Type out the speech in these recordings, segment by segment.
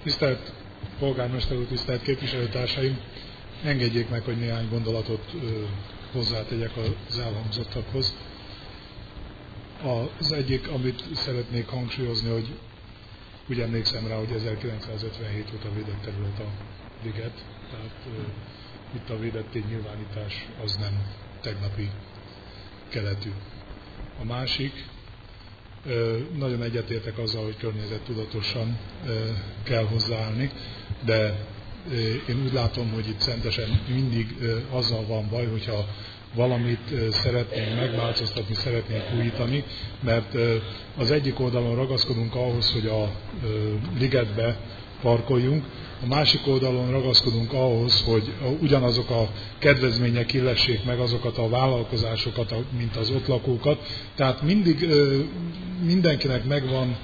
Tisztelt polgármester úr, tisztelt képviselőtársaim! Engedjék meg, hogy néhány gondolatot hozzátegyek az elhangzottakhoz. Az egyik, amit szeretnék hangsúlyozni, hogy úgy emlékszem rá, hogy 1957 óta védett terület a liget, tehát itt a védett ténynyilvánítás az nem tegnapi keletű. A másik, nagyon egyetértek azzal, hogy környezettudatosan kell hozzáállni, de én úgy látom, hogy itt szentesen mindig azzal van baj, hogyha valamit szeretnénk megváltoztatni, szeretnénk újítani, mert az egyik oldalon ragaszkodunk ahhoz, hogy a ligetbe parkoljunk, a másik oldalon ragaszkodunk ahhoz, hogy ugyanazok a kedvezmények illessék meg azokat a vállalkozásokat, mint az ott lakókat. Tehát mindig mindenkinek megvan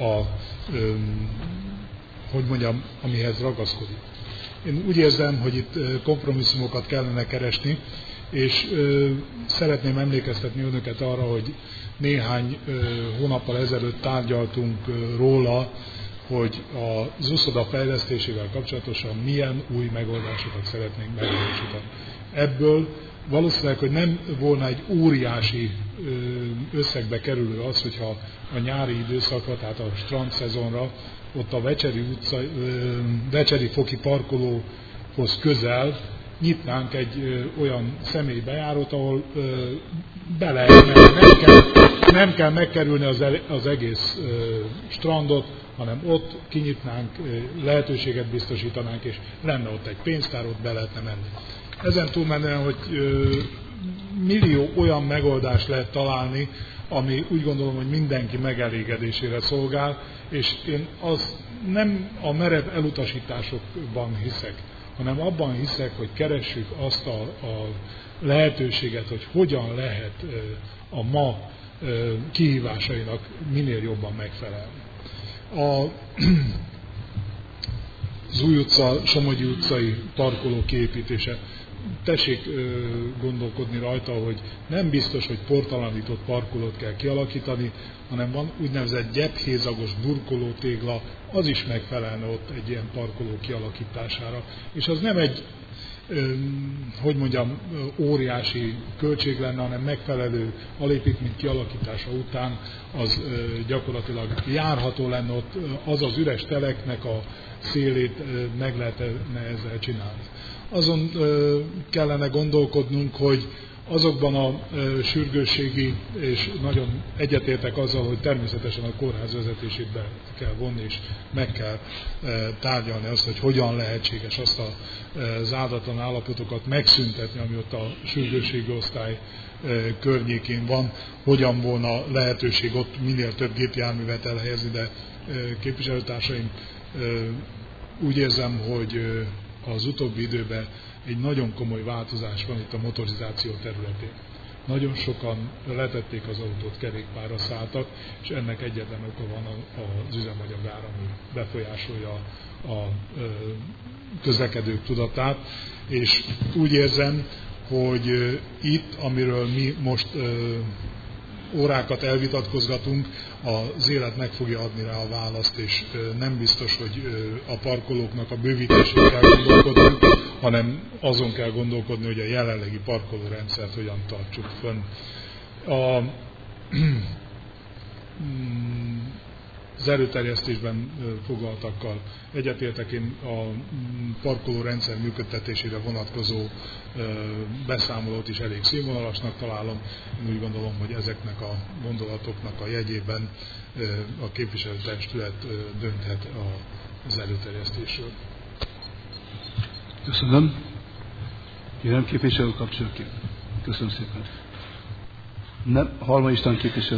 amihez ragaszkodik. Én úgy érzem, hogy itt kompromisszumokat kellene keresni, és szeretném emlékeztetni önöket arra, hogy néhány hónappal ezelőtt tárgyaltunk róla, hogy az úszoda fejlesztésével kapcsolatosan milyen új megoldásokat szeretnénk megvalósítani. Ebből valószínűleg, hogy nem volna egy óriási összegbe kerülő az, hogyha a nyári időszakra, tehát a strandszezonra, ott a Vecseri foki parkolóhoz közel nyitnánk egy olyan személybejárót, ahol be lehet menni, nem kell megkerülni az egész strandot, hanem ott kinyitnánk, lehetőséget biztosítanánk, és lenne ott egy pénztár, ott be lehetne menni. Ezen túlmenően, hogy millió olyan megoldást lehet találni, ami úgy gondolom, hogy mindenki megelégedésére szolgál, és én nem a merev elutasításokban hiszek, hanem abban hiszek, hogy keressük azt a lehetőséget, hogy hogyan lehet a ma kihívásainak minél jobban megfelelni. Az Új utca, Somogyi utcai parkoló kiépítése. Tessék gondolkodni rajta, hogy nem biztos, hogy portalanított parkolót kell kialakítani, hanem van úgynevezett gyephézagos burkolótégla, az is megfelelne ott egy ilyen parkoló kialakítására. És az nem egy, óriási költség lenne, hanem megfelelő alépítmény kialakítása után az gyakorlatilag járható lenne ott, az az üres teleknek a szélét meg lehetne ezzel csinálni. Azon kellene gondolkodnunk, hogy azokban a sürgősségi, és nagyon egyetértek azzal, hogy természetesen a kórház vezetését be kell vonni, és meg kell tárgyalni azt, hogy hogyan lehetséges azt az áldatlan állapotokat megszüntetni, ami ott a sürgősségi osztály környékén van, hogyan volna lehetőség ott minél több gépjárművet elhelyezni, de képviselőtársaim, úgy érzem, hogy az utóbbi időben egy nagyon komoly változás van itt a motorizáció területén. Nagyon sokan letették az autót, kerékpárra szálltak, és ennek egyetlen oka van az üzemanyagár, ami befolyásolja a közlekedők tudatát, és úgy érzem, hogy itt, amiről mi most órákat elvitatkozgatunk, az élet meg fogja adni rá a választ, és nem biztos, hogy a parkolóknak a bővítésén kell gondolkodni, hanem azon kell gondolkodni, hogy a jelenlegi parkolórendszert hogyan tartsuk fönn. Az előterjesztésben foglaltakkal egyetértek, én a parkolórendszer működtetésére vonatkozó beszámolót is elég színvonalasnak találom. Én úgy gondolom, hogy ezeknek a gondolatoknak a jegyében a képviselőtestület dönthet az előterjesztésről. Köszönöm. Kérem képviselő kapcsolja ki. Köszönöm szépen. Nem, Halmai István képviselő.